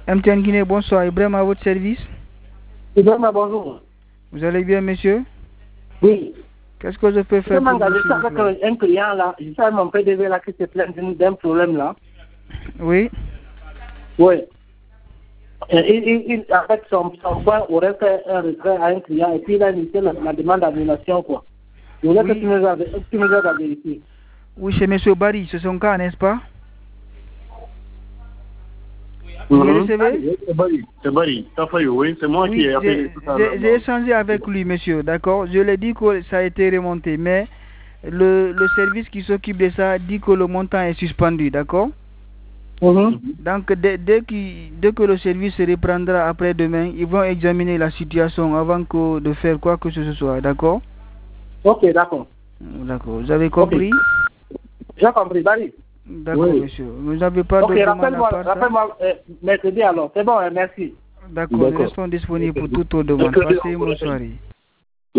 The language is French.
MTN Guinée, bonsoir. Ibrahim à votre service. Ibrahim, bonjour. Vous allez bien, monsieur? Oui. Qu'est-ce que je peux faire pour vous? Je suis avec un client là, je suis avec mon PDV là qui se plaint d'un problème là. Oui. Oui. Il avec son point aurait fait un retrait à un client et puis il a initié la demande d'annulation quoi. Je voulais que tu nous aides à vérifier. Oui, c'est monsieur Barry, c'est son cas, n'est-ce pas? Vous me recevez? C'est Barry, oui, c'est moi qui ai appelé tout à l'heure. J'ai échangé avec lui, monsieur, d'accord? Je lui ai dit que ça a été remonté, mais le service qui s'occupe de ça dit que le montant est suspendu, d'accord? Donc, dès que le service se reprendra après-demain, ils vont examiner la situation avant de faire quoi que ce soit, d'accord? Ok, d'accord. D'accord, vous avez compris? J'ai compris, Barry. D'accord, oui. Monsieur. Vous n'avez pas de demande à part ça? Rappelle-moi mercredi alors. C'est bon, merci. D'accord, nous restons disponibles pour toutes vos demandes. Passez une bonne soirée.